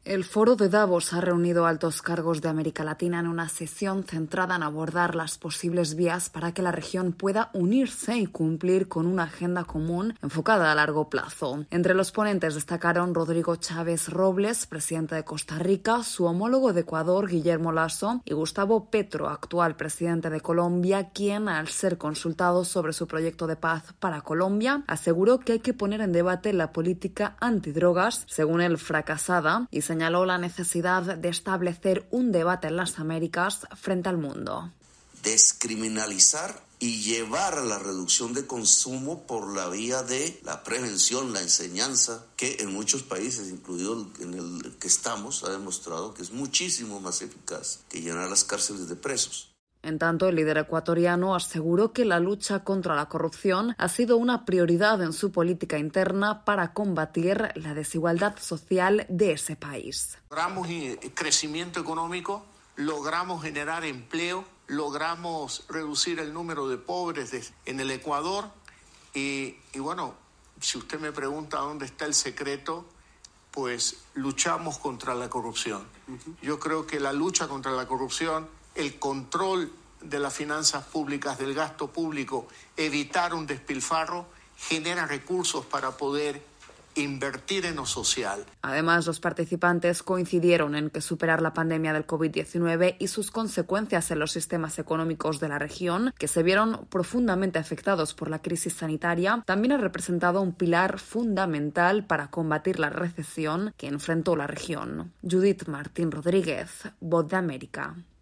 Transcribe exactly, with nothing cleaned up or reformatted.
El Foro de Davos ha reunido altos cargos de América Latina en una sesión centrada en abordar las posibles vías para que la región pueda unirse y cumplir con una agenda común enfocada a largo plazo. Entre los ponentes destacaron Rodrigo Chávez Robles, presidente de Costa Rica, su homólogo de Ecuador, Guillermo Lasso, y Gustavo Petro, actual presidente de Colombia, quien, al ser consultado sobre su proyecto de paz para Colombia, aseguró que hay que poner en debate la política antidrogas, según él fracasada, y se señaló la necesidad de establecer un debate en las Américas frente al mundo. Descriminalizar y llevar a la reducción de consumo por la vía de la prevención, la enseñanza, que en muchos países, incluido en el que estamos, ha demostrado que es muchísimo más eficaz que llenar las cárceles de presos. En tanto, el líder ecuatoriano aseguró que la lucha contra la corrupción ha sido una prioridad en su política interna para combatir la desigualdad social de ese país. Logramos crecimiento económico, logramos generar empleo, logramos reducir el número de pobres en el Ecuador y, y bueno, si usted me pregunta dónde está el secreto, pues luchamos contra la corrupción. Uh-huh. Yo creo que la lucha contra la corrupción, el control de las finanzas públicas, del gasto público, evitar un despilfarro, genera recursos para poder invertir en lo social. Además, los participantes coincidieron en que superar la pandemia del covid diecinueve y sus consecuencias en los sistemas económicos de la región, que se vieron profundamente afectados por la crisis sanitaria, también ha representado un pilar fundamental para combatir la recesión que enfrentó la región. Judith Martín Rodríguez, Voz de América.